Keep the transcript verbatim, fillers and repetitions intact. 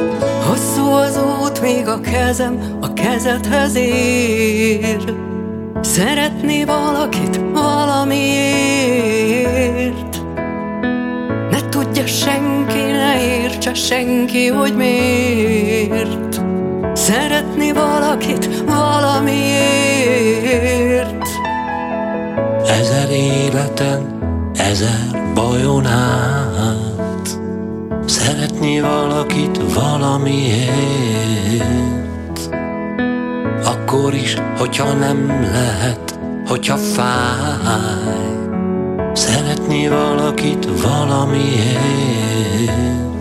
Hosszú az út, még a kezem a kezedhez ér. Szeretni valakit valamiért. Ne tudja senki, ne értse senki, hogy miért. Szeretni valakit valamiért. Ezer életen, ezer bajon át, szeretni valakit valamiért. Akkor is, hogyha nem lehet, hogyha fáj, szeretni valakit valamiért.